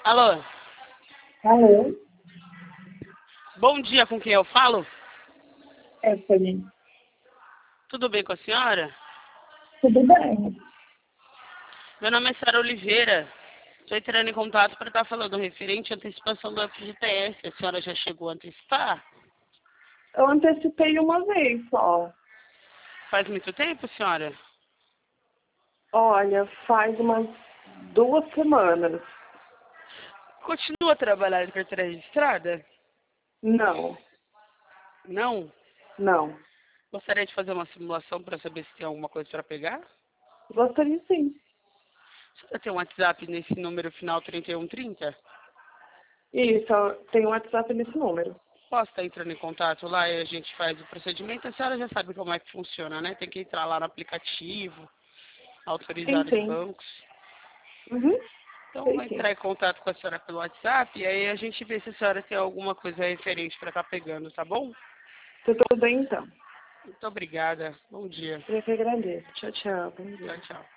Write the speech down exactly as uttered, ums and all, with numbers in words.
Alô? Alô? Bom dia, com quem eu falo? Stephanie. Tudo bem com a senhora? Tudo bem? Meu nome é Sara Oliveira. Estou entrando em contato para estar falando referente à antecipação do F G T S. A senhora já chegou a antecipar? Eu antecipei uma vez só. Faz muito tempo, senhora? Olha, faz umas duas semanas. Continua trabalhando de carteira registrada? Não, Não? não. Gostaria de fazer uma simulação para saber se tem alguma coisa para pegar? Gostaria sim. A senhora tem um WhatsApp nesse número final trinta e um trinta? Isso, tem um WhatsApp nesse número. Posso estar entrando em contato lá e a gente faz o procedimento? A senhora já sabe como é que funciona, né? Tem que entrar lá no aplicativo, Sim, autorizar os sim. bancos. Uhum. Então, vou Sei sim. entrar em contato com a senhora pelo WhatsApp e aí a gente vê se a senhora tem alguma coisa referente para estar pegando, tá bom? Tudo bem então. Muito obrigada. Bom dia. Eu que agradeço. Tchau, tchau. Bom dia. Tchau, tchau.